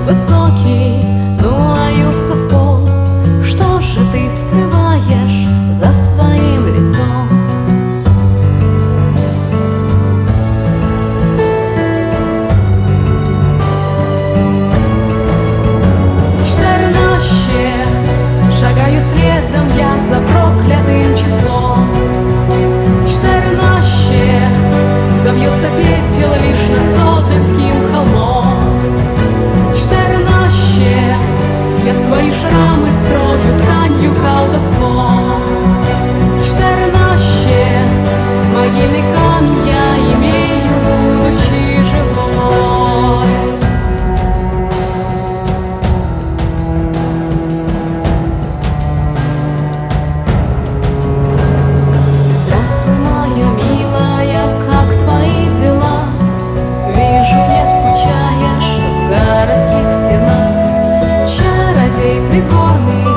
высокий, ну а юбка в пол. Что же ты скрываешь за своим лицом? Шагаю следом я за проклятым числом. 14 завьется пепел лишь над Соденским холмом. 14 я свои шрамы скрою тканью колдовством. 14 могильный камень я имею, будучи живой. Придворный